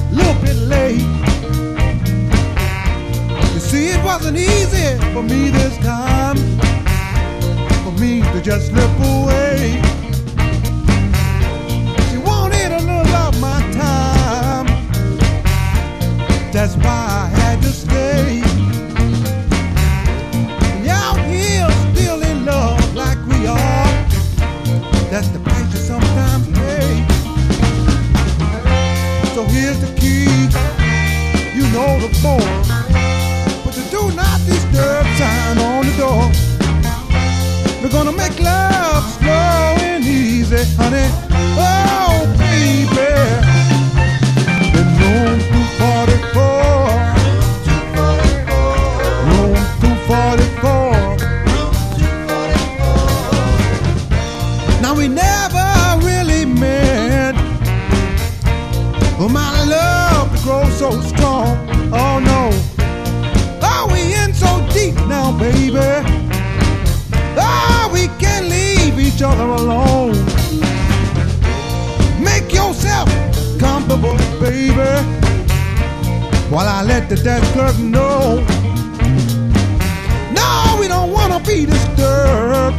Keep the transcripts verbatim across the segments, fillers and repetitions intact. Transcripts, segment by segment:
little bit late. You see, it wasn't easy for me this time, for me to just slip away. She wanted a little of my time, that's why I had to stay. And out here still in love like we are, that's the price you sometimes pay. So here's the key, you know the phone, put the do not disturb sign on the door. We're gonna make love slow and easy, honey. Oh, baby. In room two forty-four, room two forty-four. Now we never really met, but my love grows so strong. Oh no, oh we in so deep now, baby. Oh, we can't leave each other alone. Make yourself comfortable, baby, while I let the desk clerk know. No, we don't wanna be disturbed,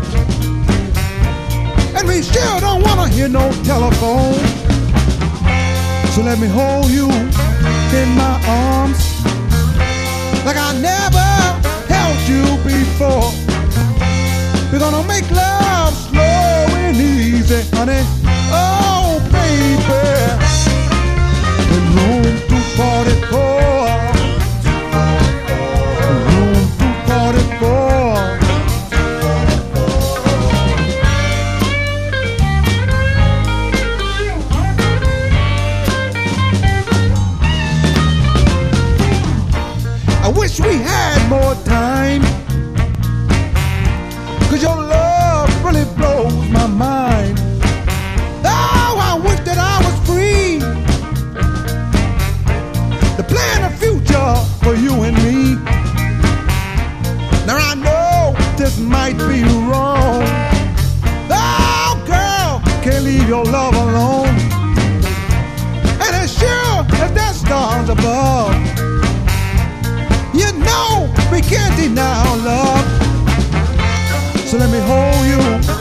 and we still don't wanna hear no telephone. So let me hold you in my arms like I never held you before. We're gonna make love slow and easy, honey. Oh, baby. In room two forty-four, room two forty-four. I wish we had more time, 'cause your love really blows my mind. Oh, I wish that I was free to plan a future for you and me. Now I know this might be wrong. Oh, girl, can't leave your love alone. And as sure as there's stars above, you know we can't deny our love. So let me hold you